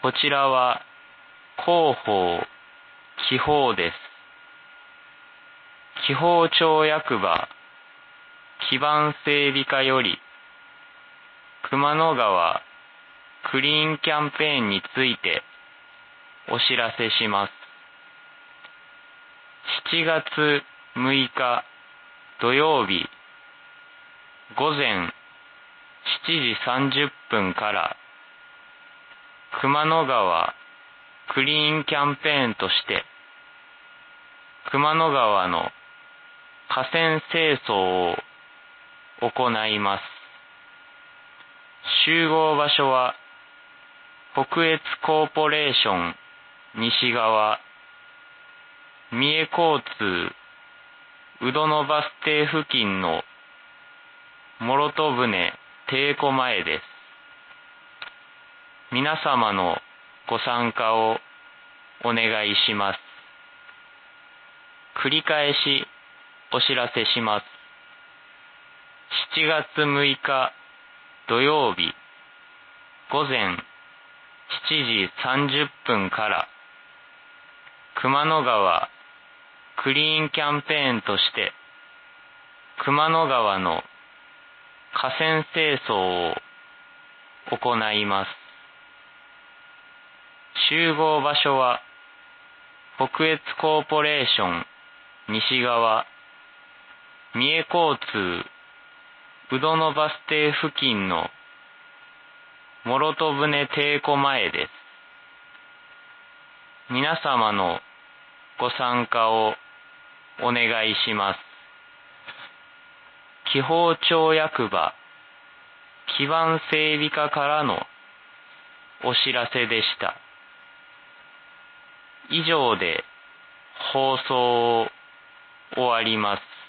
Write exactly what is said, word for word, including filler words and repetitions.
こちらは広報、記法です。記法町役場、基盤整備課より、熊野川クリーンキャンペーンについてお知らせします。しちがつむいか土曜日、午前しちじさんじゅっぷんから、熊野川クリーンキャンペーンとして、熊野川の河川清掃を行います。集合場所は、北越コーポレーション西側、三重交通宇土野バス停付近の諸戸船定庫前です。皆様のご参加をお願いします。繰り返しお知らせします。しちがつむいか土曜日、午前しちじさんじゅっぷんから、熊野川クリーンキャンペーンとして、熊野川の河川清掃を行います。集合場所は、北越コーポレーション西側、三重交通宇土野バス停付近の諸戸船定庫前です。皆様のご参加をお願いします。紀宝町役場基盤整備課からのお知らせでした。以上で放送を終わります。